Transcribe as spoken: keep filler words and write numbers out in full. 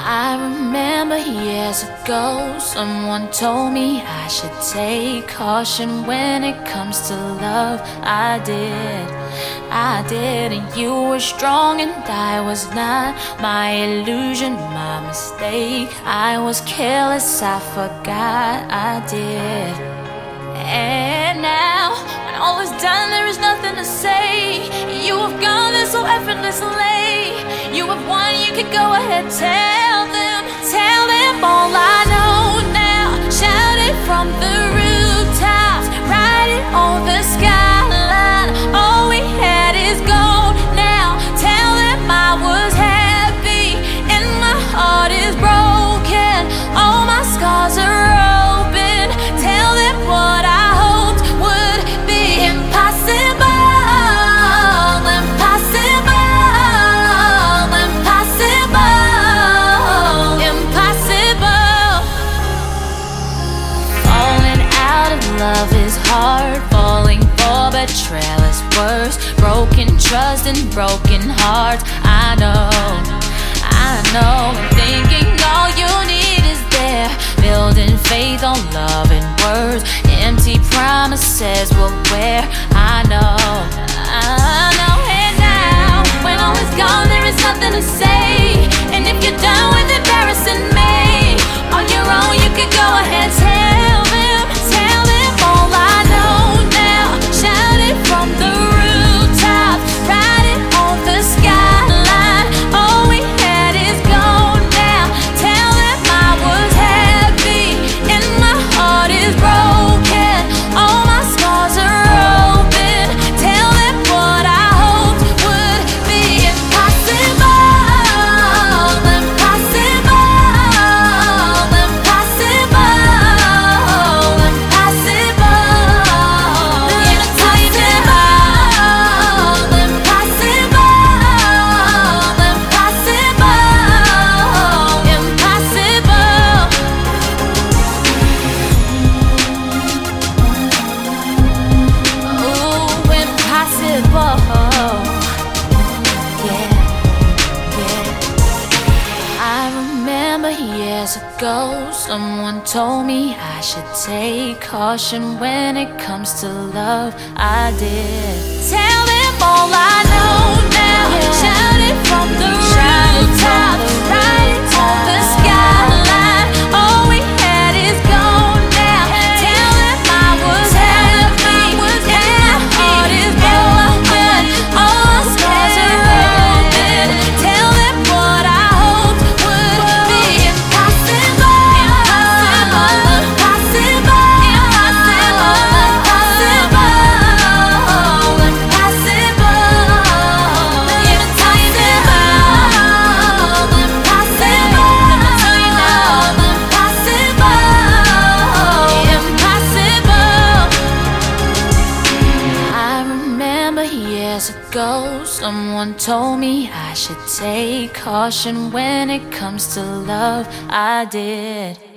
I remember years ago, someone told me I should take caution when it comes to love. I did, I did, and you were strong and I was not. My illusion, my mistake. I was careless, I forgot I did. And now, when all is done, there is nothing to say. You have gone there so effortlessly. You have won, you can go ahead, tell them, tell them all I know now. Shout it from the rooftops, write it on the skyline. All we had is gold now. Tell them I was happy and my heart is broken. All my scars are open. Tell them what I hoped would be impossible. Love is hard, falling for betrayal is worse. Broken trust and broken hearts. I know, I know. And thinking all you need is there. Building faith on love and words. Empty promises will wear. I know, I know. And now, when all is gone, there is nothing to say. And if you're done with embarrassing me, on your own you can go ahead, tell them, tell them. All I know now, shout it from the rooftops, write it on the skyline. All we had is gone now. Tell them I was happy and my heart is broken. All my scars are open. Tell them what I hoped would be impossible. Impossible. Years ago, someone told me I should take caution when it comes to love. I did. Tell them all I know now. Yeah. Shout it from the rooftops, write it on the skyline. All we had is gone now. Tell them I was happy and my heart is broken. All my scars are open. Tell them what I hoped would be impossible. Years ago, someone told me I should take caution when it comes to love. I did.